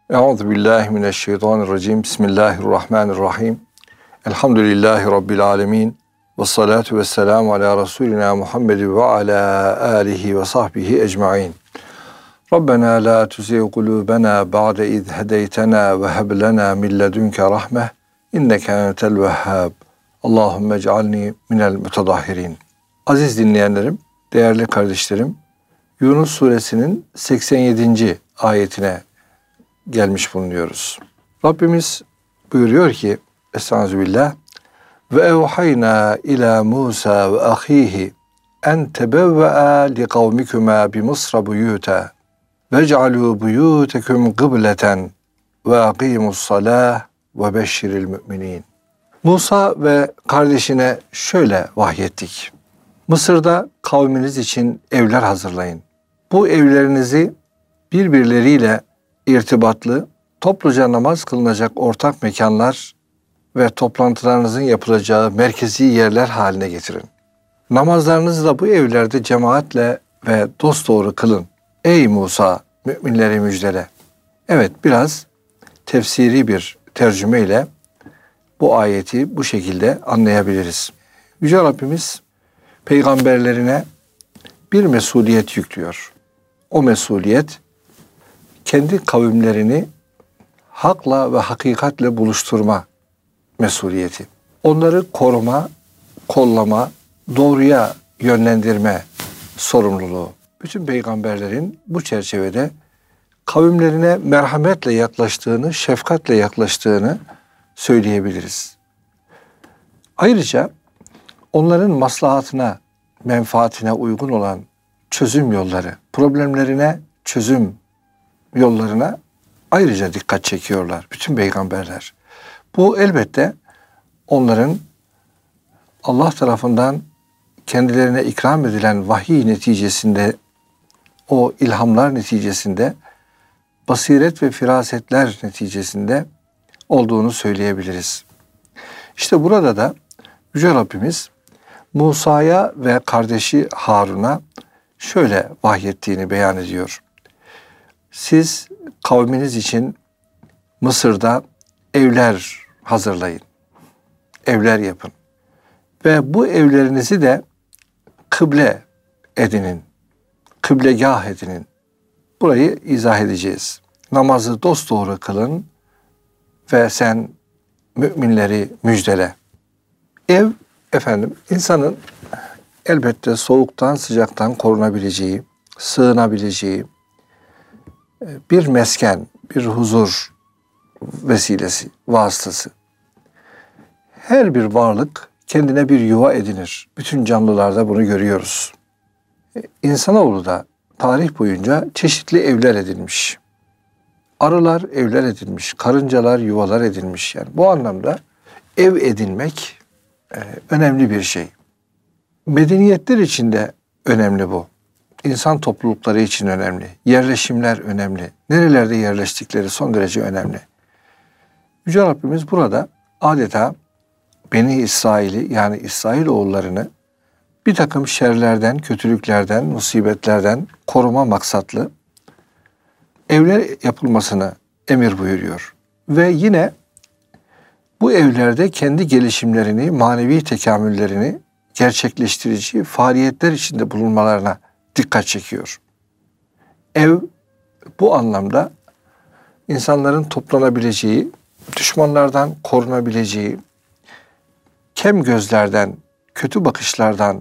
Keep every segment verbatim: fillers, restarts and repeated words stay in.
Euzubillahimineşşeytanirracim. Bismillahirrahmanirrahim. Elhamdülillahi Rabbil alemin. Ve salatu ve selamu ala Resulina Muhammed ve ala alihi ve sahbihi ecma'in. Rabbena la tuzigh kulubena ba'de iz hedeytena ve heb lena min ledunke rahmeh inneke entel vehhab. Allahumme ec'alni minel mutadahhirin. Aziz dinleyenlerim, değerli kardeşlerim, Yunus suresinin seksen yedinci ayetine gelmiş bulunuyoruz. Rabbimiz buyuruyor ki Estağfirullah ve evhayna ila Musa ve ahihi en tebevve'a li kavmikuma bi Mısra buyuta vec'alû buyûtekum kıbleten ve akimus salah ve beşşiril müminin. Musa ve kardeşine şöyle vahyettik. Mısır'da kavminiz için evler hazırlayın. Bu evlerinizi birbirleriyle irtibatlı, topluca namaz kılınacak ortak mekanlar ve toplantılarınızın yapılacağı merkezi yerler haline getirin. Namazlarınızı da bu evlerde cemaatle ve dosdoğru kılın. Ey Musa, müminleri müjdele. Evet, biraz tefsiri bir tercüme ile bu ayeti bu şekilde anlayabiliriz. Yüce Rabbimiz peygamberlerine bir mesuliyet yüklüyor. O mesuliyet kendi kavimlerini hakla ve hakikatle buluşturma mesuliyeti. Onları koruma, kollama, doğruya yönlendirme sorumluluğu. Bütün peygamberlerin bu çerçevede kavimlerine merhametle yaklaştığını, şefkatle yaklaştığını söyleyebiliriz. Ayrıca onların maslahatına, menfaatine uygun olan çözüm yolları, problemlerine çözüm yollarına ayrıca dikkat çekiyorlar bütün peygamberler. Bu elbette onların Allah tarafından kendilerine ikram edilen vahiy neticesinde, o ilhamlar neticesinde, basiret ve firasetler neticesinde olduğunu söyleyebiliriz. İşte burada da Yüce Rabbimiz Musa'ya ve kardeşi Harun'a şöyle vahyettiğini beyan ediyor. Siz kavminiz için Mısır'da evler hazırlayın. Evler yapın. Ve bu evlerinizi de kıble edinin. Kıblegah edinin. Burayı izah edeceğiz. Namazı dosdoğru kılın ve sen müminleri müjdele. Ev, efendim, insanın elbette soğuktan, sıcaktan korunabileceği, sığınabileceği bir mesken, bir huzur vesilesi, vasıtası. Her bir varlık kendine bir yuva edinir. Bütün canlılarda bunu görüyoruz. İnsanoğlu da tarih boyunca çeşitli evler edinmiş. Arılar evler edinmiş, karıncalar yuvalar edinmiş. Yani bu anlamda ev edinmek e, önemli bir şey. Medeniyetler için de önemli bu. İnsan toplulukları için önemli. Yerleşimler önemli. Nerelerde yerleştikleri son derece önemli. Yüce Rabbimiz burada adeta Beni İsrail'i, yani İsrailoğullarını bir takım şerlerden, kötülüklerden, musibetlerden koruma maksatlı evler yapılmasını emir buyuruyor. Ve yine bu evlerde kendi gelişimlerini, manevi tekamüllerini gerçekleştirici faaliyetler içinde bulunmalarına dikkat çekiyor. Ev bu anlamda insanların toplanabileceği, düşmanlardan korunabileceği, kem gözlerden, kötü bakışlardan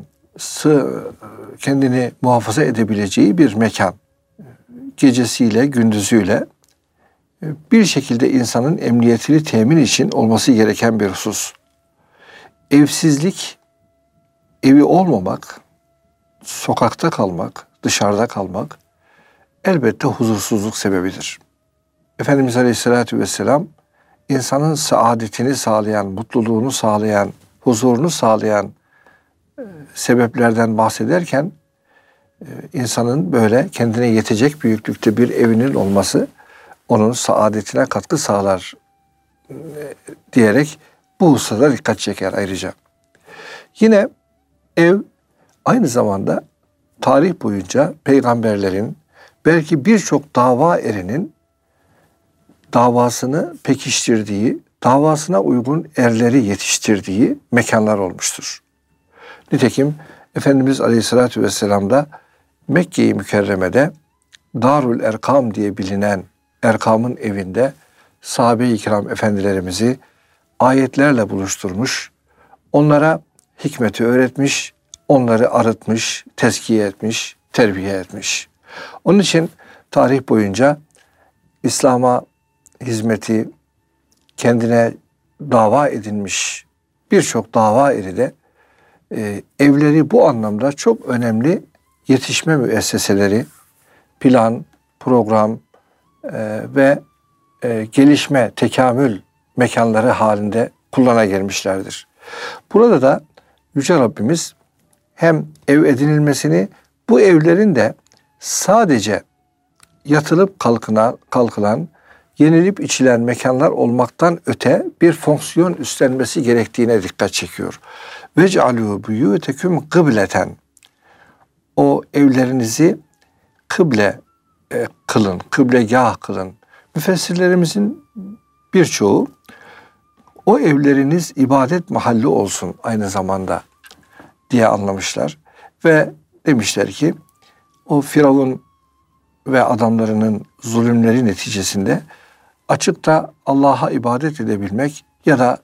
kendini muhafaza edebileceği bir mekan. Gecesiyle, gündüzüyle bir şekilde insanın emniyetini temin için olması gereken bir husus. Evsizlik, evi olmamak, sokakta kalmak, dışarıda kalmak elbette huzursuzluk sebebidir. Efendimiz Aleyhisselatü Vesselam insanın saadetini sağlayan, mutluluğunu sağlayan, huzurunu sağlayan e, sebeplerden bahsederken e, insanın böyle kendine yetecek büyüklükte bir evinin olması onun saadetine katkı sağlar e, diyerek bu hususa dikkat çeker ayrıca. Yine ev aynı zamanda tarih boyunca peygamberlerin, belki birçok dava erinin davasını pekiştirdiği, davasına uygun erleri yetiştirdiği mekanlar olmuştur. Nitekim Efendimiz Aleyhisselatü Vesselam da Mekke-i Mükerreme'de Darul Erkam diye bilinen Erkam'ın evinde sahabe-i kiram efendilerimizi ayetlerle buluşturmuş, onlara hikmeti öğretmiş, onları arıtmış, tezkiye etmiş, terbiye etmiş. Onun için tarih boyunca İslam'a hizmeti kendine dava edinmiş birçok dava eri de e, evleri bu anlamda çok önemli yetişme müesseseleri, plan, program e, ve e, gelişme, tekamül mekanları halinde kullana gelmişlerdir. Burada da Yüce Rabbimiz hem ev edinilmesini, bu evlerin de sadece yatılıp kalkılan, kalkılan, yenilip içilen mekanlar olmaktan öte bir fonksiyon üstlenmesi gerektiğine dikkat çekiyor. Vec'alû buyûteküm kıbleten. O evlerinizi kıble e, kılın, kıblegâh kılın. Müfessirlerimizin birçoğu o evleriniz ibadet mahalli olsun aynı zamanda diye anlamışlar. Ve demişler ki o Firavun ve adamlarının zulümleri neticesinde açıkta Allah'a ibadet edebilmek ya da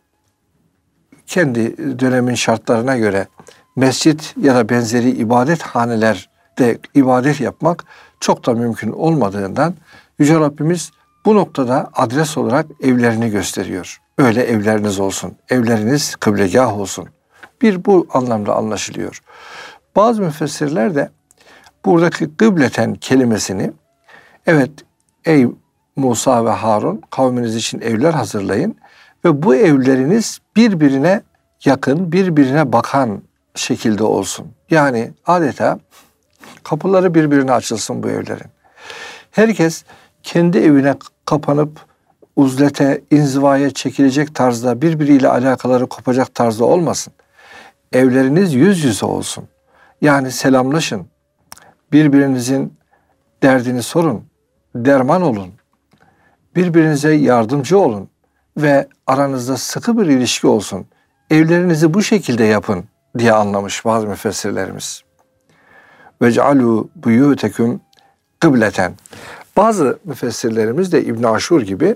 kendi dönemin şartlarına göre mescit ya da benzeri ibadethanelerde ibadet yapmak çok da mümkün olmadığından Yüce Rabbimiz bu noktada adres olarak evlerini gösteriyor. Öyle evleriniz olsun, evleriniz kıblegâh olsun. Bir bu anlamda anlaşılıyor. Bazı müfessirler de buradaki kıbleten kelimesini, evet ey Musa ve Harun kavminiz için evler hazırlayın ve bu evleriniz birbirine yakın, birbirine bakan şekilde olsun. Yani adeta kapıları birbirine açılsın bu evlerin. Herkes kendi evine kapanıp uzlete, inzivaya çekilecek tarzda, birbiriyle alakaları kopacak tarzda olmasın. Evleriniz yüz yüze olsun. Yani selamlaşın. Birbirinizin derdini sorun. Derman olun. Birbirinize yardımcı olun. Ve aranızda sıkı bir ilişki olsun. Evlerinizi bu şekilde yapın diye anlamış bazı müfessirlerimiz. Vec'alû buyûteküm kıbleten. Bazı müfessirlerimiz de İbn Aşur gibi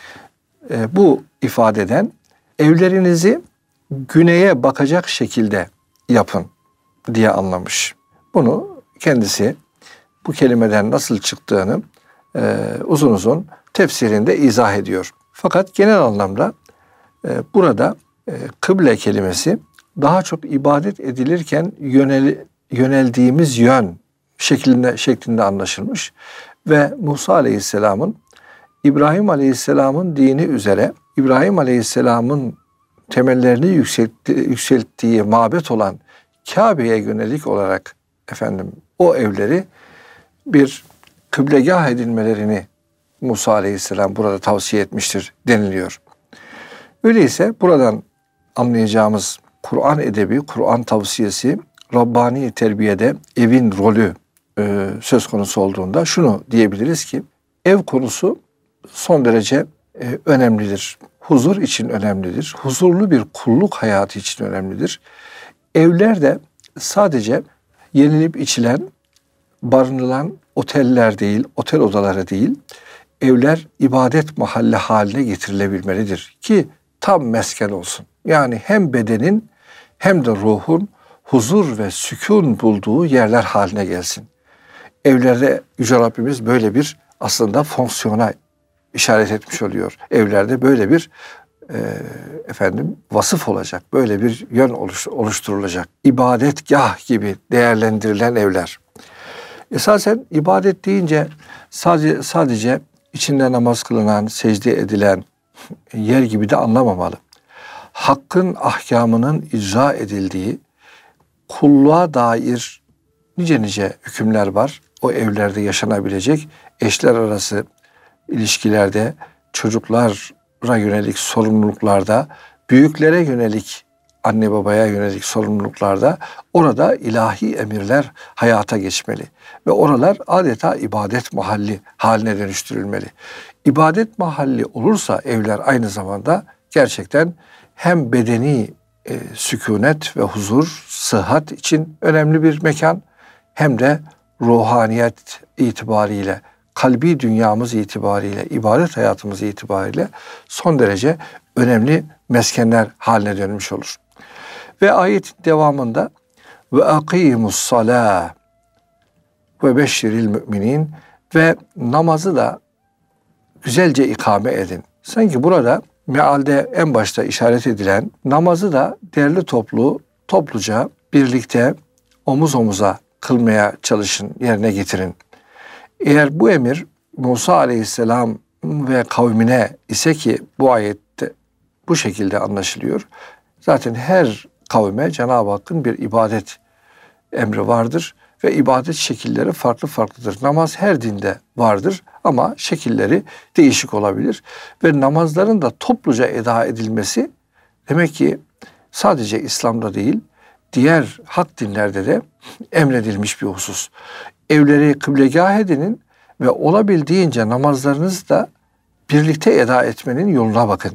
e, bu ifadeden evlerinizi güneye bakacak şekilde yapın diye anlamış. Bunu kendisi bu kelimeden nasıl çıktığını e, uzun uzun tefsirinde izah ediyor. Fakat genel anlamda e, burada e, kıble kelimesi daha çok ibadet edilirken yönel, yöneldiğimiz yön şeklinde şeklinde anlaşılmış ve Musa Aleyhisselam'ın İbrahim Aleyhisselam'ın dini üzere İbrahim Aleyhisselam'ın temellerini yükseltti, yükselttiği mabet olan Kabe'ye yönelik olarak efendim o evleri bir kıblegâh edinmelerini Musa Aleyhisselam burada tavsiye etmiştir deniliyor. Öyleyse buradan anlayacağımız Kur'an edebi, Kur'an tavsiyesi, Rabbani terbiyede evin rolü e, söz konusu olduğunda şunu diyebiliriz ki ev konusu son derece e, önemlidir. Huzur için önemlidir. Huzurlu bir kulluk hayatı için önemlidir. Evler de sadece yenilip içilen, barınılan oteller değil, otel odaları değil, evler ibadet mahalli haline getirilebilmelidir ki tam mesken olsun. Yani hem bedenin hem de ruhun huzur ve sükun bulduğu yerler haline gelsin. Evlerde Yüce Rabbimiz böyle bir aslında fonksiyona işaret etmiş oluyor. Evlerde böyle bir e, efendim vasıf olacak. Böyle bir yön oluş, oluşturulacak. İbadetgah gibi değerlendirilen evler. Esasen ibadet deyince sadece sadece içinde namaz kılınan, secde edilen yer gibi de anlamamalı. Hakkın ahkamının icra edildiği, kulluğa dair nice nice hükümler var. O evlerde yaşanabilecek eşler arası ilişkilerde, çocuklara yönelik sorumluluklarda, büyüklere yönelik anne babaya yönelik sorumluluklarda orada ilahi emirler hayata geçmeli. Ve oralar adeta ibadet mahalli haline dönüştürülmeli. İbadet mahalli olursa evler aynı zamanda gerçekten hem bedeni e, sükunet ve huzur, sıhhat için önemli bir mekan, hem de ruhaniyet itibariyle, kalbi dünyamız itibariyle, ibadet hayatımız itibariyle son derece önemli meskenler haline dönmüş olur. Ve ayetin devamında ve akimus salâ ve beşşiril müminin, ve namazı da güzelce ikame edin. Sanki burada mealde en başta işaret edilen namazı da derli toplu, topluca birlikte omuz omuza kılmaya çalışın, yerine getirin. Eğer bu emir Musa aleyhisselam ve kavmine ise ki bu ayette bu şekilde anlaşılıyor. Zaten her kavme Cenab-ı Hakk'ın bir ibadet emri vardır ve ibadet şekilleri farklı farklıdır. Namaz her dinde vardır ama şekilleri değişik olabilir. Ve namazların da topluca eda edilmesi demek ki sadece İslam'da değil, diğer hak dinlerde de emredilmiş bir husus. Evleri kıblegâh edinin ve olabildiğince namazlarınızı da birlikte eda etmenin yoluna bakın.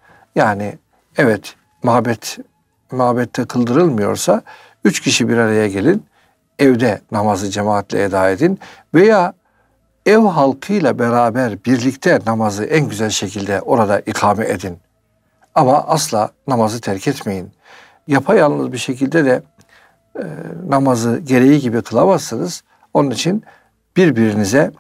Yani evet, mabet mabette kıldırılmıyorsa üç kişi bir araya gelin, evde namazı cemaatle eda edin veya ev halkıyla beraber birlikte namazı en güzel şekilde orada ikame edin. Ama asla namazı terk etmeyin. Yapayalnız bir şekilde de e, namazı gereği gibi kılamazsınız. Onun için birbirinize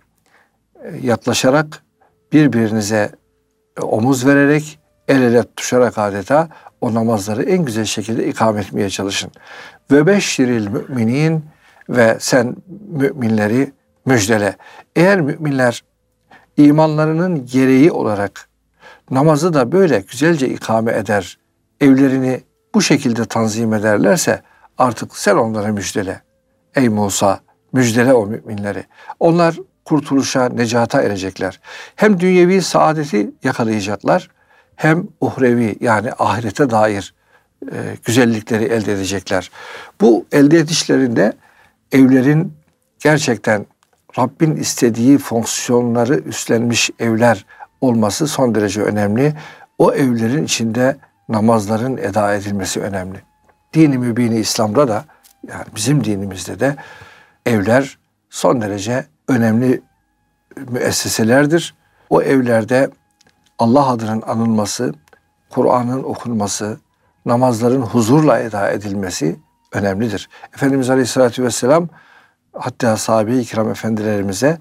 e, yaklaşarak, birbirinize e, omuz vererek, el ele tutuşarak adeta o namazları en güzel şekilde ikame etmeye çalışın. Ve beşşiril müminin, ve sen müminleri müjdele. Eğer müminler imanlarının gereği olarak namazı da böyle güzelce ikame eder, evlerini bu şekilde tanzim ederlerse artık sen onlara müjdele. Ey Musa, müjdele o müminleri. Onlar kurtuluşa, necata erecekler. Hem dünyevi saadeti yakalayacaklar, hem uhrevi yani ahirete dair e, güzellikleri elde edecekler. Bu elde edişlerinde evlerin gerçekten Rabbin istediği fonksiyonları üstlenmiş evler olması son derece önemli. O evlerin içinde namazların eda edilmesi önemli. Din-i mübini İslam'da da, yani bizim dinimizde de evler son derece önemli müesseselerdir. O evlerde Allah adının anılması, Kur'an'ın okunması, namazların huzurla eda edilmesi önemlidir. Efendimiz Aleyhisselatü Vesselam hatta sahabe-i kiram efendilerimize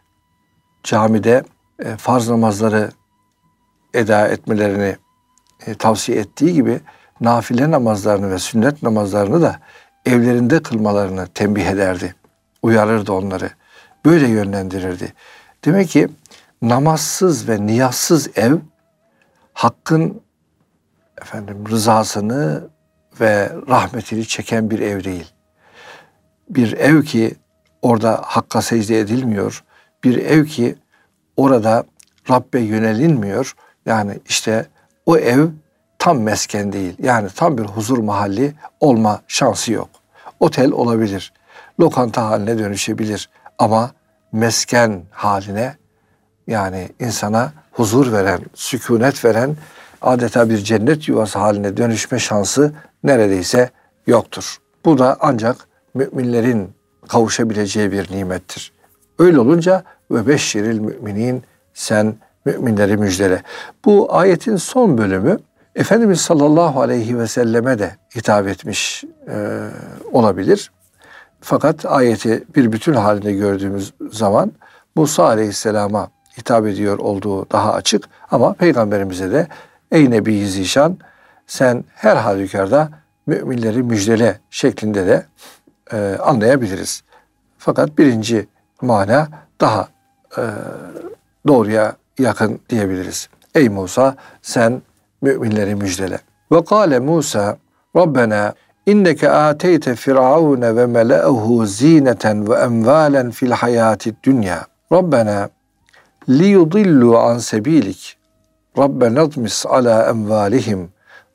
camide e, farz namazları eda etmelerini e, tavsiye ettiği gibi nafile namazlarını ve sünnet namazlarını da evlerinde kılmalarını tembih ederdi. Uyarırdı onları. Böyle yönlendirirdi. Demek ki namazsız ve niyazsız ev Hakk'ın efendim rızasını ve rahmetini çeken bir ev değil. Bir ev ki orada Hakk'a secde edilmiyor. Bir ev ki orada Rabbe yönelinmiyor. Yani işte o ev tam mesken değil. Yani tam bir huzur mahalli olma şansı yok. Otel olabilir. Lokanta haline dönüşebilir. Ama mesken haline, yani insana huzur veren, sükunet veren, adeta bir cennet yuvası haline dönüşme şansı neredeyse yoktur. Bu da ancak müminlerin kavuşabileceği bir nimettir. Öyle olunca ve beşşiril müminin, sen müminleri müjdele. Bu ayetin son bölümü Efendimiz sallallahu aleyhi ve selleme de hitap etmiş e, olabilir. Fakat ayeti bir bütün halinde gördüğümüz zaman Musa aleyhisselama hitap ediyor olduğu daha açık, ama Peygamberimize de ey Nebi-i Zişan, sen her halükarda müminleri müjdele şeklinde de e, anlayabiliriz. Fakat birinci mana daha e, doğruya yakın diyebiliriz. Ey Musa, sen müminleri müjdele. Ve kâle Musa Rabbena inneke âteyte firavune ve mele'ehu zîneten ve emvâlen fil hayâti dünya. Rabbena liyudillu an sebilik. Rabbena admis ala emvalihim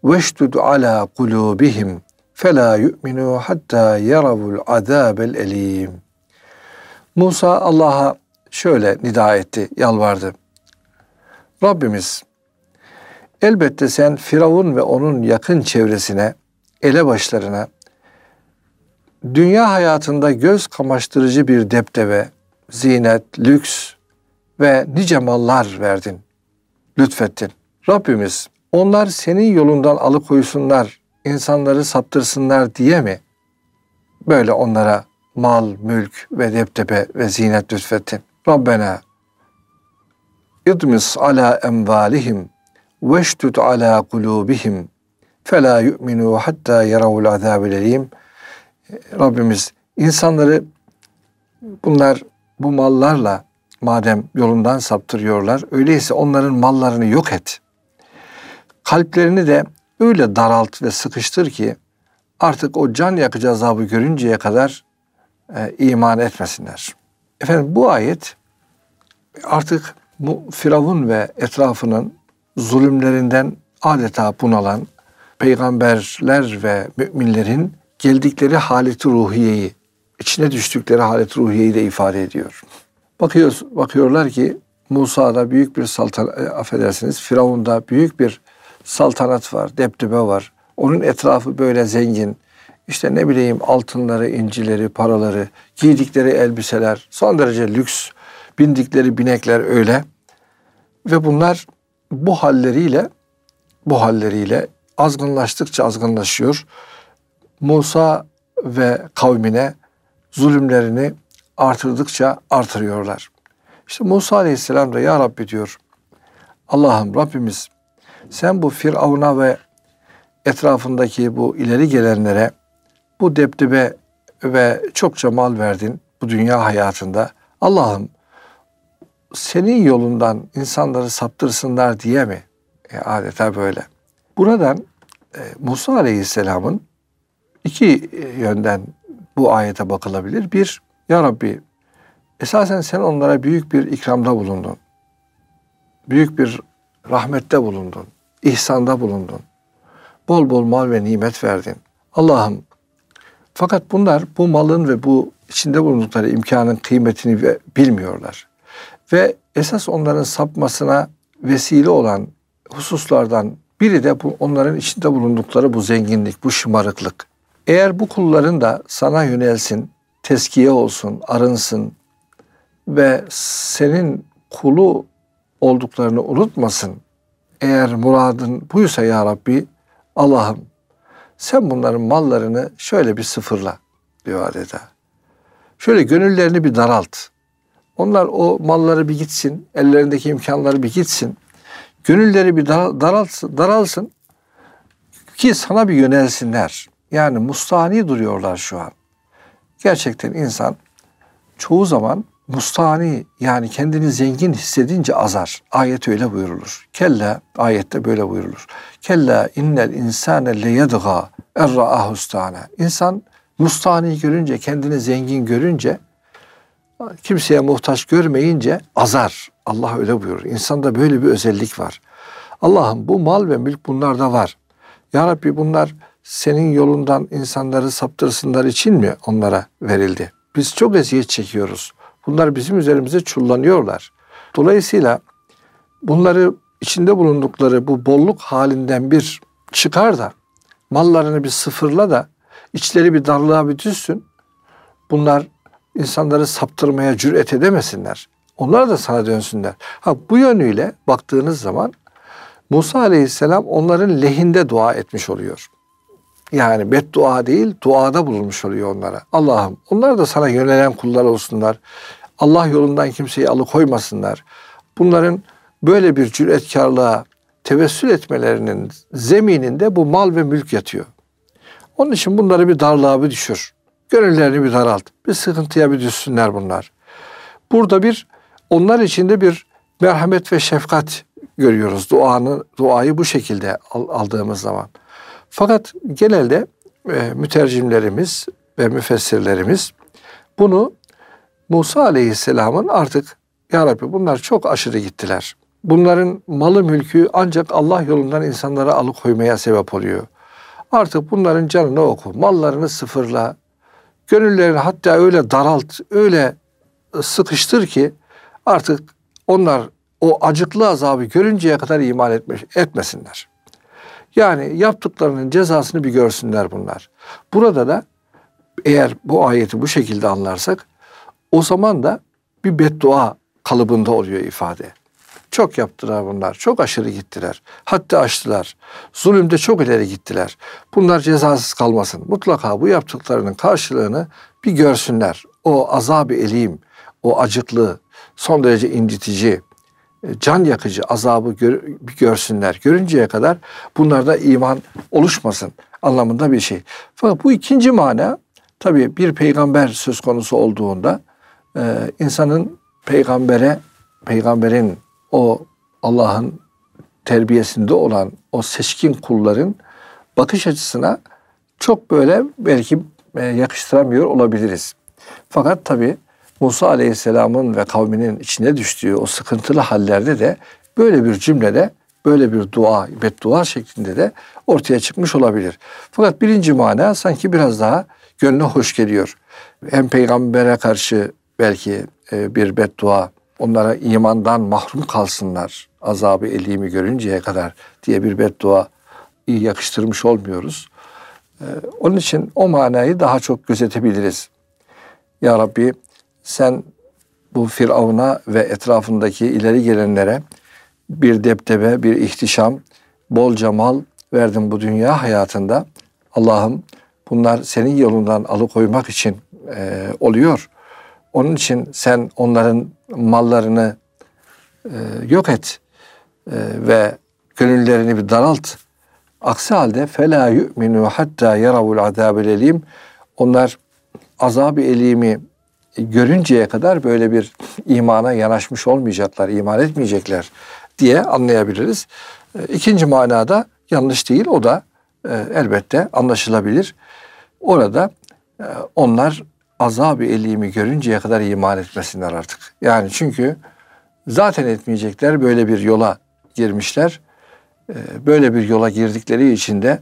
veştud ala kulubihim fela yu'minu hatta yaravul azabel elim. Musa Allah'a şöyle nida etti, yalvardı. Rabbimiz, elbette sen Firavun ve onun yakın çevresine, elebaşlarına, dünya hayatında göz kamaştırıcı bir depdeve, zinet, lüks ve nice mallar verdin, lütfettin. Rabbimiz, onlar senin yolundan alıkoysunlar, insanları saptırsınlar diye mi böyle onlara mal, mülk ve depdebe ve zinet lütfettin? Rabbena idmis ala emvalihim veştud ala kulubihim fela yu'minu hatta yaravul azabel elim. Rabbimiz, insanları bunlar bu mallarla madem yolundan saptırıyorlar, öyleyse onların mallarını yok et. Kalplerini de öyle daralt ve sıkıştır ki artık o can yakıcı azabı görünceye kadar e, iman etmesinler. Efendim bu ayet artık bu Firavun ve etrafının zulümlerinden adeta bunalan peygamberler ve müminlerin geldikleri haleti ruhiyeyi, içine düştükleri haleti ruhiyeyi de ifade ediyor. Bakıyoruz, bakıyorlar ki Musa'da büyük bir saltanat, affedersiniz, Firavun'da büyük bir saltanat var, depdebe var. Onun etrafı böyle zengin. İşte ne bileyim altınları, incileri, paraları, giydikleri elbiseler, son derece lüks, bindikleri binekler öyle. Ve bunlar bu halleriyle, bu halleriyle azgınlaştıkça azgınlaşıyor. Musa ve kavmine zulümlerini artırdıkça artırıyorlar. İşte Musa Aleyhisselam da ya Rabbi diyor, Allah'ım Rabbimiz sen bu Firavun'a ve etrafındaki bu ileri gelenlere bu depdebe ve çokça mal verdin bu dünya hayatında. Allah'ım senin yolundan insanları saptırsınlar diye mi? E, adeta böyle. Buradan e, Musa Aleyhisselam'ın iki yönden bu ayete bakılabilir. Bir, ya Rabbi esasen sen onlara büyük bir ikramda bulundun. Büyük bir rahmette bulundun. İhsanda bulundun. Bol bol mal ve nimet verdin. Allah'ım fakat bunlar bu malın ve bu içinde bulundukları imkanın kıymetini bilmiyorlar. Ve esas onların sapmasına vesile olan hususlardan biri de bu, onların içinde bulundukları bu zenginlik, bu şımarıklık. Eğer bu kulların da sana yönelsin, teskiye olsun, arınsın ve senin kulu olduklarını unutmasın. Eğer muradın buysa ya Rabbi, Allah'ım sen bunların mallarını şöyle bir sıfırla diyor adeta. Şöyle gönüllerini bir daralt. Onlar o malları bir gitsin, ellerindeki imkanları bir gitsin. Gönülleri bir daralsın, daralsın ki sana bir yönelsinler. Yani mustani duruyorlar şu an. Gerçekten insan çoğu zaman mustani yani kendini zengin hissedince azar. Ayet öyle buyurulur. Kella ayette böyle buyurulur. Kella innel insane leyedgâ erra'ahustâne. İnsan mustani görünce, kendini zengin görünce, kimseye muhtaç görmeyince azar. Allah öyle buyurur. İnsanda böyle bir özellik var. Allah'ım bu mal ve mülk bunlarda var. Ya Rabbi bunlar senin yolundan insanları saptırsınlar için mi onlara verildi? Biz çok eziyet çekiyoruz. Bunlar bizim üzerimize çullanıyorlar. Dolayısıyla bunları içinde bulundukları bu bolluk halinden bir çıkar da mallarını bir sıfırla da içleri bir darlığa bir düşsün. Bunlar insanları saptırmaya cüret edemesinler. Onlar da sana dönsünler. Ha bu yönüyle baktığınız zaman Musa Aleyhisselam onların lehinde dua etmiş oluyor. Yani beddua değil, duada bulunmuş oluyor onlara. Allah'ım onlar da sana yönelen kullar olsunlar. Allah yolundan kimseyi alıkoymasınlar. Bunların böyle bir cüretkarlığa tevessül etmelerinin zemininde bu mal ve mülk yatıyor. Onun için bunları bir darlığa bir düşür. Gönüllerini bir daralt. Bir sıkıntıya bir düşsünler bunlar. Burada bir onlar içinde bir merhamet ve şefkat görüyoruz. Duanı, duayı bu şekilde aldığımız zaman. Fakat genelde e, mütercimlerimiz ve müfessirlerimiz bunu Musa Aleyhisselam'ın artık ya Rabbi bunlar çok aşırı gittiler. Bunların malı mülkü ancak Allah yolundan insanları alıkoymaya sebep oluyor. Artık bunların canını oku, mallarını sıfırla, gönüllerini hatta öyle daralt, öyle sıkıştır ki artık onlar o acıklı azabı görünceye kadar iman etme, etmesinler. Yani yaptıklarının cezasını bir görsünler bunlar. Burada da eğer bu ayeti bu şekilde anlarsak o zaman da bir beddua kalıbında oluyor ifade. Çok yaptılar bunlar. Çok aşırı gittiler. Hatta aştılar. Zulümde çok ileri gittiler. Bunlar cezasız kalmasın. Mutlaka bu yaptıklarının karşılığını bir görsünler. O azab-ı elim, o acıklı, son derece incitici, can yakıcı azabı gör, bir görsünler. Görünceye kadar bunlarda iman oluşmasın anlamında bir şey. Fakat bu ikinci mana tabii bir peygamber söz konusu olduğunda e, insanın peygambere, peygamberin o Allah'ın terbiyesinde olan o seçkin kulların bakış açısına çok böyle belki e, yakıştıramıyor olabiliriz. Fakat tabii Musa Aleyhisselam'ın ve kavminin içine düştüğü o sıkıntılı hallerde de böyle bir cümlede, böyle bir dua, beddua şeklinde de ortaya çıkmış olabilir. Fakat birinci mana sanki biraz daha gönlüne hoş geliyor. Hem peygambere karşı belki e, bir beddua, onlara imandan mahrum kalsınlar, azabı elimi görünceye kadar diye bir beddua iyi yakıştırmış olmuyoruz. Ee, onun için o manayı daha çok gözetebiliriz. Ya Rabbi sen bu Firavun'a ve etrafındaki ileri gelenlere bir deptebe, bir ihtişam, bolca mal verdin bu dünya hayatında. Allah'ım bunlar senin yolundan alıkoymak için e, oluyor. Onun için sen onların mallarını e, yok et e, ve gönüllerini bir daralt. Aksi halde فَلَا يُؤْمِنُوا حَتَّى يَرَوُ الْعَذَابِ الْاَلِيمِ Onlar azab-ı elimi görünceye kadar böyle bir imana yanaşmış olmayacaklar, iman etmeyecekler diye anlayabiliriz. İkinci manada yanlış değil, o da e, elbette anlaşılabilir. Orada e, onlar azab-ı elimi görünceye kadar iman etmesinler artık. Yani çünkü zaten etmeyecekler, böyle bir yola girmişler. Böyle bir yola girdikleri için de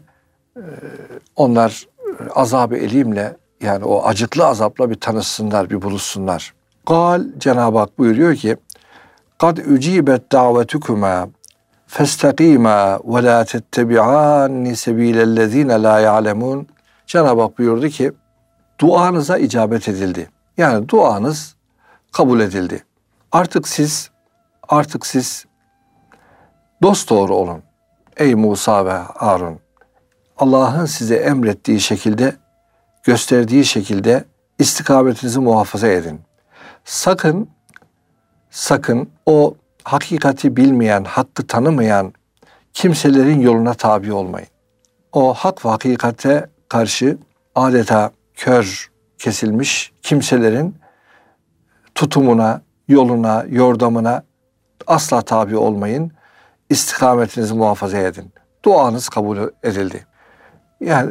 onlar azab-ı elimle, yani o acıklı azapla bir tanışsınlar, bir buluşsunlar. Kal, Cenab-ı Hak buyuruyor ki kad ucibet davetukuma festakima ve la tettebi'anni sebilellezine la ya'lemun. Cenab-ı Hak buyurdu ki duanıza icabet edildi. Yani duanız kabul edildi. Artık siz artık siz dosdoğru olun. Ey Musa ve Harun. Allah'ın size emrettiği şekilde, gösterdiği şekilde istikametinizi muhafaza edin. Sakın, sakın o hakikati bilmeyen, hakkı tanımayan kimselerin yoluna tabi olmayın. O hak ve hakikate karşı adeta kör kesilmiş kimselerin tutumuna, yoluna, yordamına asla tabi olmayın. İstikametinizi muhafaza edin. Duanız kabul edildi. Yani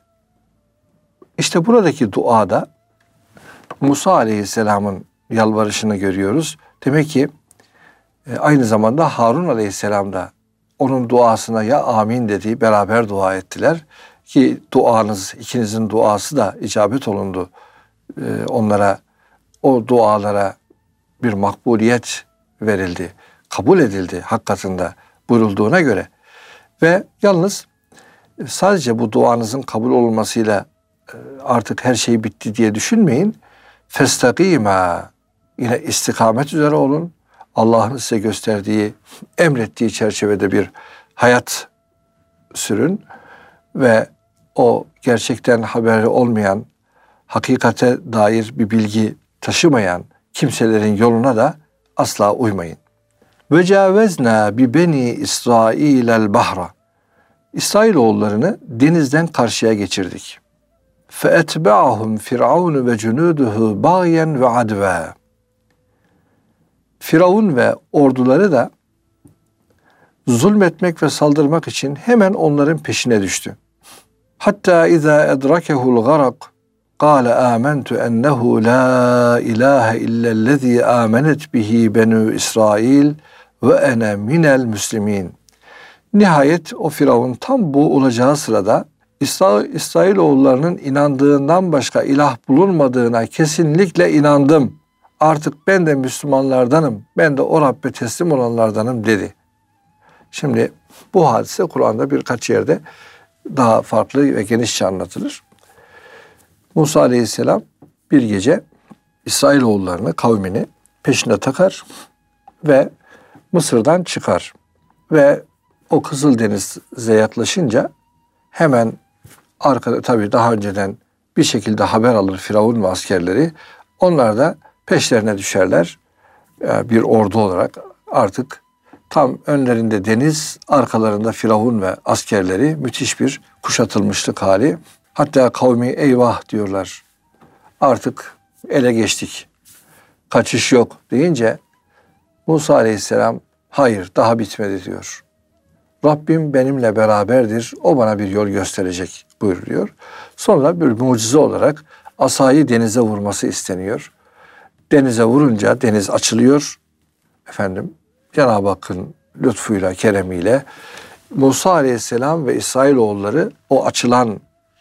işte buradaki duada Musa Aleyhisselam'ın yalvarışını görüyoruz. Demek ki aynı zamanda Harun Aleyhisselam da onun duasına ya amin dedi, beraber dua ettiler. Ki duanız, ikinizin duası da icabet olundu. Onlara, o dualara bir makbuliyet verildi, kabul edildi hak katında buyurulduğuna göre. Ve yalnız sadece bu duanızın kabul olmasıyla artık her şey bitti diye düşünmeyin. Festakîmâ, yine istikamet üzere olun. Allah'ın size gösterdiği, emrettiği çerçevede bir hayat sürün ve o gerçekten haberi olmayan, hakikate dair bir bilgi taşımayan kimselerin yoluna da asla uymayın. Ve cavezna bi beni İsrail'el bahra. İsrailoğullarını denizden karşıya geçirdik. Fe etba'ahum Firavun ve cunuduhu bagyen ve adva. Firavun ve orduları da zulmetmek ve saldırmak için hemen onların peşine düştü. Hatta iza edrakehul garak قال آمنت أنه لا إله إلا الذي آمنت به بنو إسرائيل ve ene minel müslimin. Nihayet o Firavun tam boğulacağı sırada İsra İsrailoğullarının inandığından başka ilah bulunmadığına kesinlikle inandım. Artık ben de Müslümanlardanım. Ben de o Rabbe teslim olanlardanım dedi. Şimdi bu hadise Kur'an'da birkaç yerde daha farklı ve genişçe anlatılır. Musa Aleyhisselam bir gece İsrailoğullarını, kavmini peşine takar ve Mısır'dan çıkar. Ve o Kızıldeniz'e yaklaşınca hemen arkada tabii daha önceden bir şekilde haber alır Firavun ve askerleri. Onlar da peşlerine düşerler. Bir ordu olarak artık tam önlerinde deniz, arkalarında Firavun ve askerleri, müthiş bir kuşatılmışlık hali. Hatta kavmi eyvah diyorlar. Artık ele geçtik. Kaçış yok deyince Musa Aleyhisselam hayır daha bitmedi diyor. Rabbim benimle beraberdir. O bana bir yol gösterecek buyuruyor. Sonra bir mucize olarak asayı denize vurması isteniyor. Denize vurunca deniz açılıyor. Efendim Cenab-ı Hakk'ın lütfuyla, keremiyle Musa Aleyhisselam ve İsrailoğulları o açılan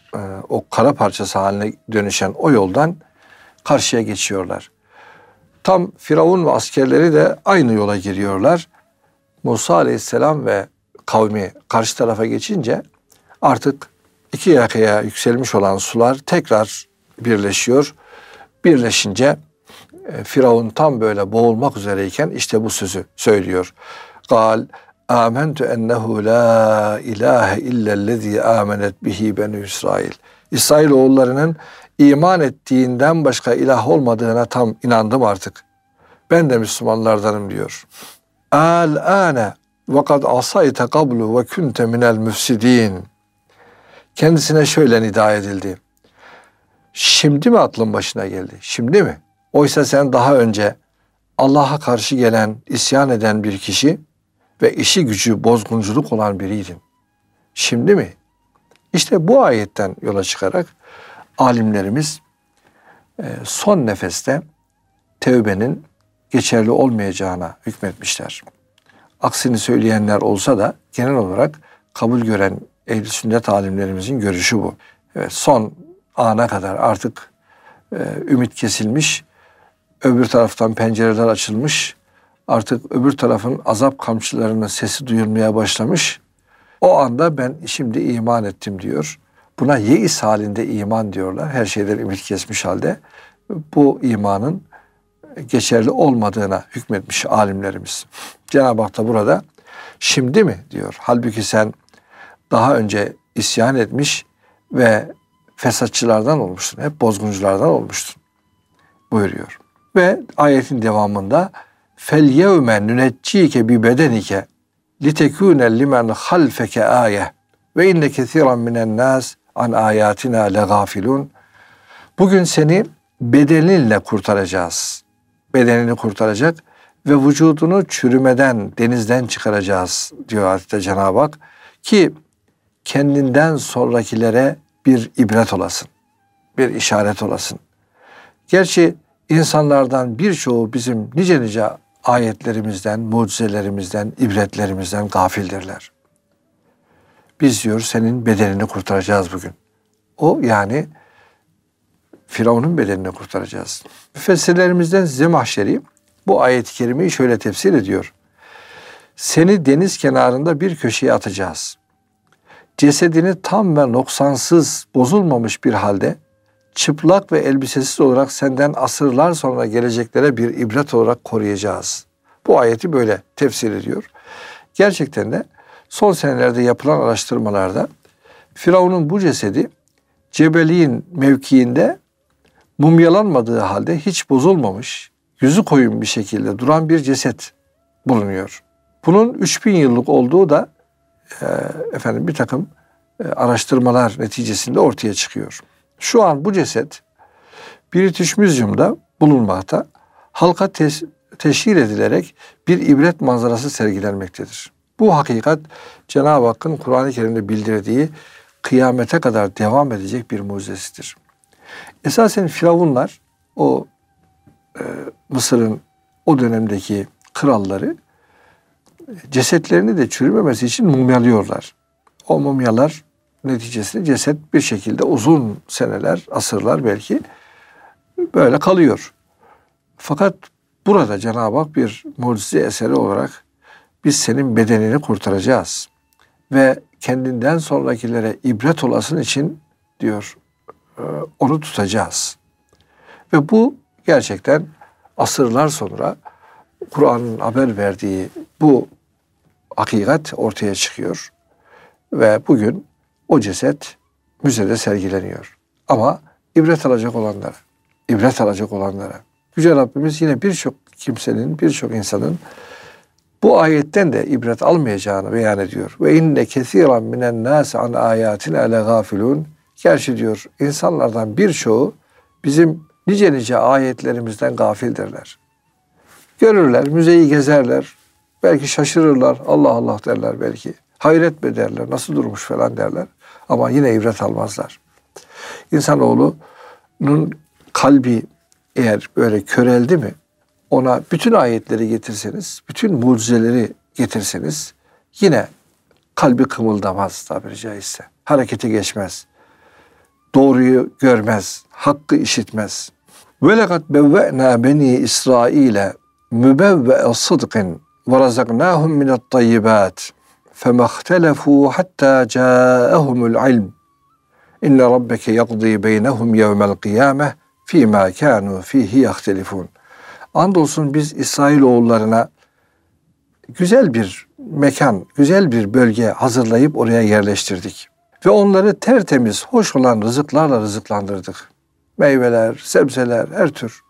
o kara parçası haline dönüşen o yoldan karşıya geçiyorlar. Tam Firavun ve askerleri de aynı yola giriyorlar. Musa Aleyhisselam ve kavmi karşı tarafa geçince artık iki yakaya yükselmiş olan sular tekrar birleşiyor. Birleşince Firavun tam böyle boğulmak üzereyken işte bu sözü söylüyor. Kal amentu ennehu la ilahe illellezî amenet bihi benu İsrail. İsrailoğullarının iman ettiğinden başka ilah olmadığına tam inandım artık. Ben de Müslümanlardanım diyor. Al ane ve kad asayte qablu ve kunte minel müfsidin. Kendisine şöyle nida edildi. Şimdi mi aklın başına geldi? Şimdi mi? Oysa sen daha önce Allah'a karşı gelen, isyan eden bir kişi ve işi gücü bozgunculuk olan biriydin. Şimdi mi? İşte bu ayetten yola çıkarak alimlerimiz son nefeste tevbenin geçerli olmayacağına hükmetmişler. Aksini söyleyenler olsa da genel olarak kabul gören ehl-i sünnet alimlerimizin görüşü bu. Evet, son ana kadar artık e, ümit kesilmiş, öbür taraftan pencereler açılmış, artık öbür tarafın azap kamçılarının sesi duyulmaya başlamış. O anda ben şimdi iman ettim diyor. Buna yeis halinde iman diyorlar. Her şeyden ümit kesmiş halde. Bu imanın geçerli olmadığına hükmetmiş alimlerimiz. Cenab-ı Hak da burada şimdi mi diyor. Halbuki sen daha önce isyan etmiş ve fesatçılardan olmuştun. Hep bozgunculardan olmuştun buyuruyor. Ve ayetin devamında fel yevme nunecike bi bedenike litekune limen halfeke ayeh ve inne kesiran minen nas an ayatina legafilun. Bugün seni bedeninle kurtaracağız. Bedenini kurtaracak ve vücudunu çürümeden, denizden çıkaracağız diyor ayette Cenab-ı Hak ki kendinden sonrakilere bir ibret olasın, bir işaret olasın. Gerçi insanlardan birçoğu bizim nice nice ayetlerimizden, mucizelerimizden, ibretlerimizden gafildirler. Biz diyor senin bedenini kurtaracağız bugün. O yani Firavun'un bedenini kurtaracağız. Müfessirlerimizden Zemahşeri bu ayet-i kerimeyi şöyle tefsir ediyor. Seni deniz kenarında bir köşeye atacağız. Cesedini tam ve noksansız, bozulmamış bir halde çıplak ve elbisesiz olarak senden asırlar sonra geleceklere bir ibret olarak koruyacağız. Bu ayeti böyle tefsir ediyor. Gerçekten de son senelerde yapılan araştırmalarda Firavun'un bu cesedi Cebeli'nin mevkiinde mumyalanmadığı halde hiç bozulmamış, yüzü koyun bir şekilde duran bir ceset bulunuyor. Bunun üç bin yıllık olduğu da e, efendim bir takım e, araştırmalar neticesinde ortaya çıkıyor. Şu an bu ceset British Museum'da bulunmakta, halka te- teşhir edilerek bir ibret manzarası sergilenmektedir. Bu hakikat Cenab-ı Hakk'ın Kur'an-ı Kerim'de bildirdiği kıyamete kadar devam edecek bir mucizesidir. Esasen Firavunlar, o e, Mısır'ın o dönemdeki kralları cesetlerini de çürümemesi için mumyalıyorlar. O mumyalar neticesinde ceset bir şekilde uzun seneler, asırlar belki böyle kalıyor. Fakat burada Cenab-ı Hak bir mucize eseri olarak biz senin bedenini kurtaracağız ve kendinden sonrakilere ibret olasın için diyor onu tutacağız. Ve bu gerçekten asırlar sonra Kur'an'ın haber verdiği bu hakikat ortaya çıkıyor. Ve bugün o ceset müzede sergileniyor. Ama ibret alacak olanlara, ibret alacak olanlara. Yüce Rabbimiz yine birçok kimsenin, birçok insanın bu ayetten de ibret almayacağını beyan ediyor. Ve inne kesiran minen nas an ayatina le gafilun. Gerçi diyor insanlardan birçoğu bizim nice nice ayetlerimizden gafildirler. Görürler, müzeyi gezerler, belki şaşırırlar, Allah Allah derler belki. Hayret mi derler, nasıl durmuş falan derler. Ama yine ibret almazlar. İnsanoğlunun kalbi eğer böyle köreldi mi, ona bütün ayetleri getirseniz, bütün mucizeleri getirseniz yine kalbi kımıldamaz tabiri caizse. Harekete geçmez. Doğruyu görmez, hakkı işitmez. Ve lekad bevve'na beni İsrail'e mübevve'e sıdkın ve razaknahum mine't-tayyibat femahtelefû hatta câehumul ilm. İnne rabbeke yaqdî beynehum yevmel kıyâmeh fîmâ kânû fîhî yahtelifûn. Andolsun biz İsrailoğullarına güzel bir mekan, güzel bir bölge hazırlayıp oraya yerleştirdik. Ve onları tertemiz, hoş olan rızıklarla rızıklandırdık. Meyveler, sebzeler, her tür.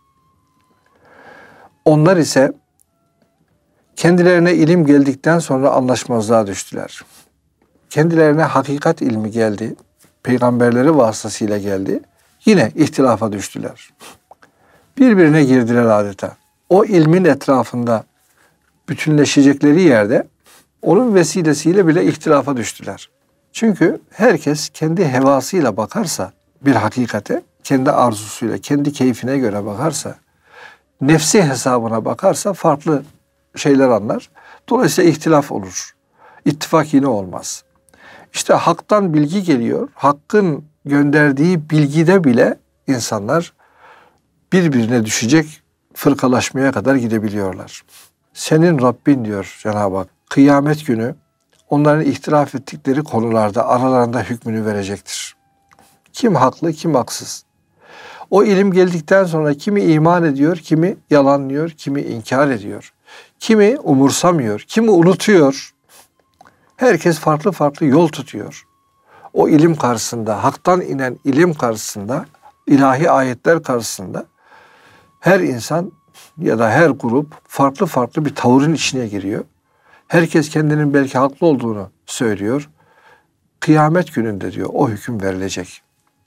Onlar ise kendilerine ilim geldikten sonra anlaşmazlığa düştüler. Kendilerine hakikat ilmi geldi, peygamberleri vasıtasıyla geldi. Yine ihtilafa düştüler. Birbirine girdiler adeta. O ilmin etrafında bütünleşecekleri yerde onun vesilesiyle bile ihtilafa düştüler. Çünkü herkes kendi hevasıyla bakarsa bir hakikate, kendi arzusuyla, kendi keyfine göre bakarsa, nefsi hesabına bakarsa farklı şeyler anlar. Dolayısıyla ihtilaf olur. İttifak yine olmaz. İşte haktan bilgi geliyor. Hakkın gönderdiği bilgide bile insanlar birbirine düşecek fırkalaşmaya kadar gidebiliyorlar. Senin Rabbin diyor Cenab-ı Hak, kıyamet günü onların ihtilaf ettikleri konularda aralarında hükmünü verecektir. Kim haklı, kim haksız. O ilim geldikten sonra kimi iman ediyor, kimi yalanlıyor, kimi inkar ediyor. Kimi umursamıyor, kimi unutuyor. Herkes farklı farklı yol tutuyor. O ilim karşısında, haktan inen ilim karşısında, ilahi ayetler karşısında her insan ya da her grup farklı farklı bir tavırın içine giriyor. Herkes kendinin belki haklı olduğunu söylüyor. Kıyamet gününde diyor o hüküm verilecek.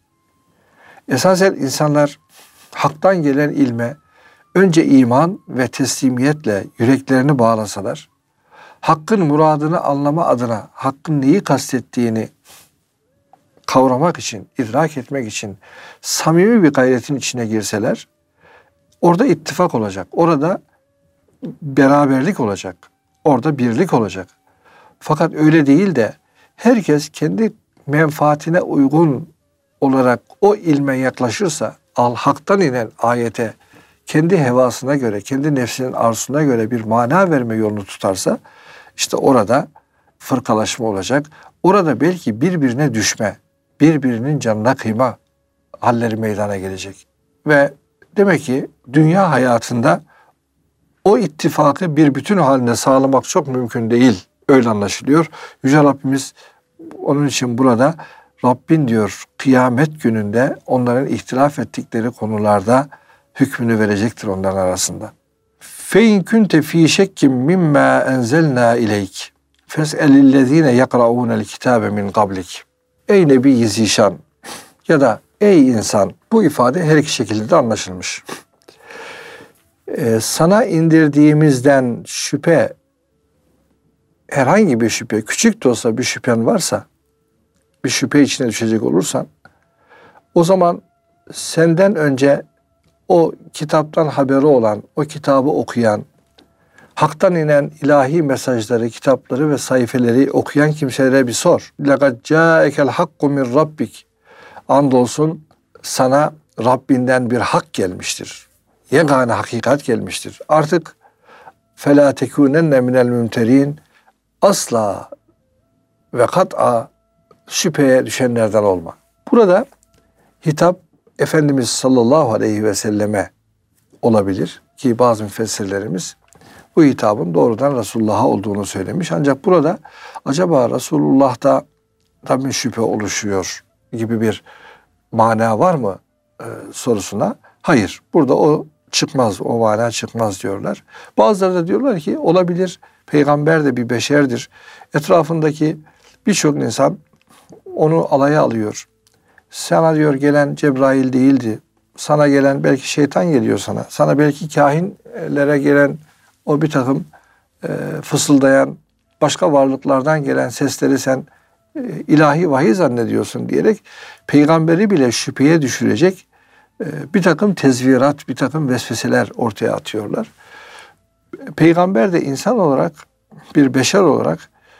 Esasen insanlar haktan gelen ilme önce iman ve teslimiyetle yüreklerini bağlasalar, hakkın muradını anlama adına hakkın neyi kastettiğini kavramak için, idrak etmek için samimi bir gayretin içine girseler, orada ittifak olacak, orada beraberlik olacak, orada birlik olacak. Fakat öyle değil de herkes kendi menfaatine uygun olarak o ilme yaklaşırsa, al haktan inen ayete kendi hevasına göre, kendi nefsinin arzusuna göre bir mana verme yolunu tutarsa, işte orada fırkalaşma olacak. Orada belki birbirine düşme, birbirinin canına kıyma halleri meydana gelecek. Ve demek ki dünya hayatında o ittifakı bir bütün halinde sağlamak çok mümkün değil. Öyle anlaşılıyor. Yüce Rabbimiz onun için burada Rabbin diyor kıyamet gününde onların ihtilaf ettikleri konularda hükmünü verecektir onların arasında. فَاِنْ كُنْتَ ف۪ي شَكِّمْ مِمَّا اَنْزَلْنَا اِلَيْكِ فَاسْأَلِ الَّذ۪ينَ يَقْرَؤُونَ الْكِتَابَ مِنْ قَبْلِكِ. Ey Nebi Zişan ya da ey insan, bu ifade her iki şekilde de anlaşılmış. Ee, sana indirdiğimizden şüphe, herhangi bir şüphe, küçük de olsa bir şüphen varsa, bir şüphe içine düşecek olursan, o zaman senden önce o kitaptan haberi olan, o kitabı okuyan, haktan inen ilahi mesajları, kitapları ve sayfeleri okuyan kimselere bir sor. لَقَدْ جَاءَكَ الْحَقُّ مِنْ رَبِّكِ Andolsun sana Rabbinden bir hak gelmiştir. Yegane hakikat gelmiştir. Artık فَلَا تَكُونَنَّ مِنَ الْمُمْتَرِينَ Asla ve kat'a şüpheye düşenlerden olma. Burada hitap Efendimiz sallallahu aleyhi ve selleme olabilir ki bazı müfessirlerimiz bu hitabın doğrudan Resulullah'a olduğunu söylemiş. Ancak burada acaba Resulullah'ta da bir şüphe oluşuyor gibi bir mana var mı e, sorusuna hayır. Burada o çıkmaz, o mana çıkmaz diyorlar. Bazıları da diyorlar ki olabilir, peygamber de bir beşerdir. Etrafındaki birçok insan onu alaya alıyor. Sana diyor gelen Cebrail değildi. Sana gelen belki şeytan geliyor sana. Sana belki kahinlere gelen o bir takım e, fısıldayan başka varlıklardan gelen sesleri sen e, ilahi vahiy zannediyorsun diyerek peygamberi bile şüpheye düşürecek e, bir takım tezvirat, bir takım vesveseler ortaya atıyorlar. Peygamber de insan olarak, bir beşer olarak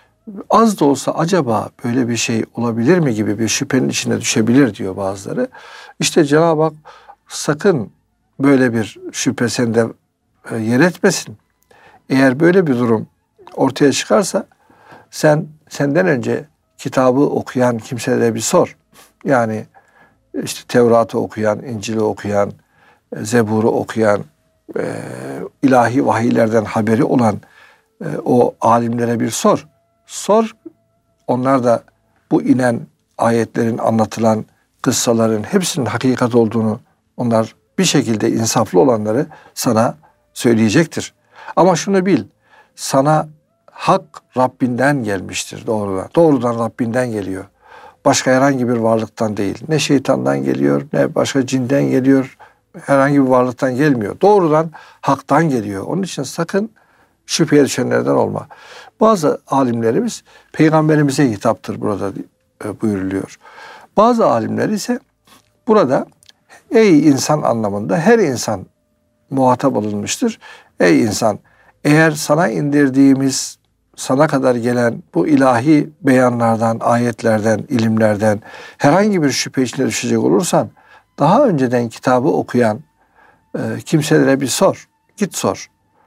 az da olsa acaba böyle bir şey olabilir mi gibi bir şüphenin içine düşebilir diyor bazıları. İşte Cenab-ı Hak sakın böyle bir şüphe sende yer etmesin. Eğer böyle bir durum ortaya çıkarsa sen senden önce kitabı okuyan kimselere bir sor. Yani işte Tevrat'ı okuyan, İncil'i okuyan, Zebur'u okuyan, e, ilahi vahiylerden haberi olan e, o alimlere bir sor. Sor, onlar da bu inen ayetlerin, anlatılan kıssaların hepsinin hakikat olduğunu, onlar bir şekilde insaflı olanları sana söyleyecektir. Ama şunu bil, sana hak Rabbinden gelmiştir doğrudan. Doğrudan Rabbinden geliyor. Başka herhangi bir varlıktan değil. Ne şeytandan geliyor, ne başka cinden geliyor. Herhangi bir varlıktan gelmiyor. Doğrudan haktan geliyor. Onun için sakın şüpheye düşenlerden olma. Bazı alimlerimiz peygamberimize hitaptır burada buyuruluyor. Bazı alimler ise burada ey insan anlamında her insan muhatap alınmıştır. Ey insan, eğer sana indirdiğimiz, sana kadar gelen bu ilahi beyanlardan, ayetlerden, ilimlerden herhangi bir şüphe içine düşecek olursan daha önceden kitabı okuyan e, kimselere bir sor. Git sor.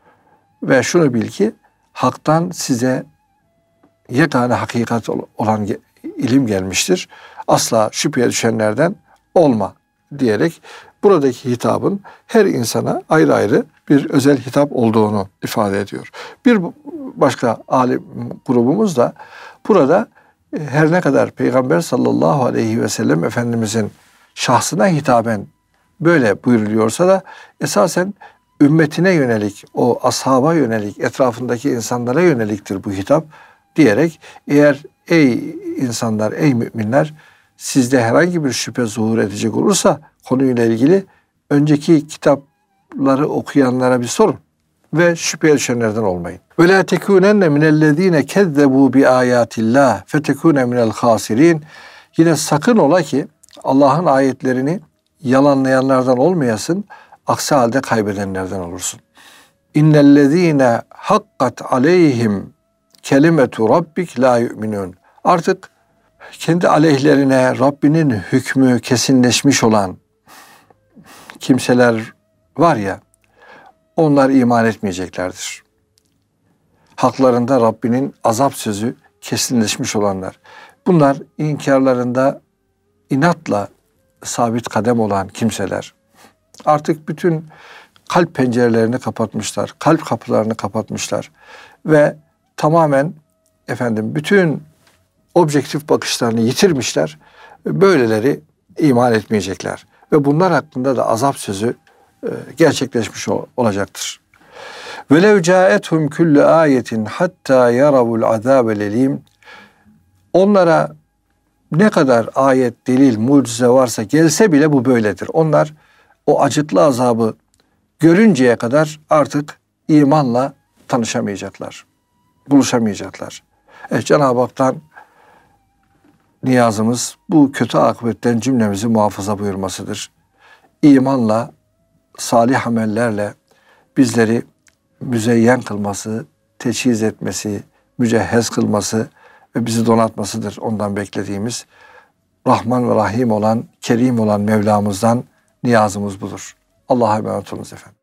Ve şunu bil ki haktan size yegane hakikat olan ilim gelmiştir. Asla şüpheye düşenlerden olma diyerek buradaki hitabın her insana ayrı ayrı bir özel hitap olduğunu ifade ediyor. Bir başka alim grubumuz da burada her ne kadar Peygamber sallallahu aleyhi ve sellem Efendimizin şahsına hitaben böyle buyuruluyorsa da esasen ümmetine yönelik, o ashaba yönelik, etrafındaki insanlara yöneliktir bu hitap diyerek eğer ey insanlar, ey müminler sizde herhangi bir şüphe zuhur edecek olursa konuyla ilgili önceki kitapları okuyanlara bir sorun ve şüpheye düşenlerden olmayın. Ve la tekunenne minellezine kezzebu bi ayatillah fetekune minel hasirin. Yine sakın ola ki Allah'ın ayetlerini yalanlayanlardan olmayasın, aksi halde kaybedenlerden olursun. İnnellezine hakkat aleyhim kelimetu rabbik la yu'minun. Artık kendi aleyhlerine Rabbinin hükmü kesinleşmiş olan kimseler var ya, onlar iman etmeyeceklerdir. Haklarında Rabbinin azap sözü kesinleşmiş olanlar. Bunlar inkarlarında inatla sabit kadem olan kimseler. Artık bütün kalp pencerelerini kapatmışlar, kalp kapılarını kapatmışlar ve tamamen efendim bütün objektif bakışlarını yitirmişler. Böyleleri iman etmeyecekler ve bunlar hakkında da azap sözü e, gerçekleşmiş olacaktır. Velev caethum kullu ayetin hatta yaravul azabel elim. Onlara ne kadar ayet, delil, mucize varsa gelse bile bu böyledir. Onlar o acıklı azabı görünceye kadar artık imanla tanışamayacaklar, buluşamayacaklar. Evet, Cenab-ı Hak'tan niyazımız bu kötü akıbetten cümlemizi muhafaza buyurmasıdır. İmanla, salih amellerle bizleri müzeyyen kılması, teçhiz etmesi, mücehhez kılması ve bizi donatmasıdır ondan beklediğimiz. Rahman ve Rahim olan, Kerim olan Mevlamızdan niyazımız budur. Allah'a emanet olunuz efendim.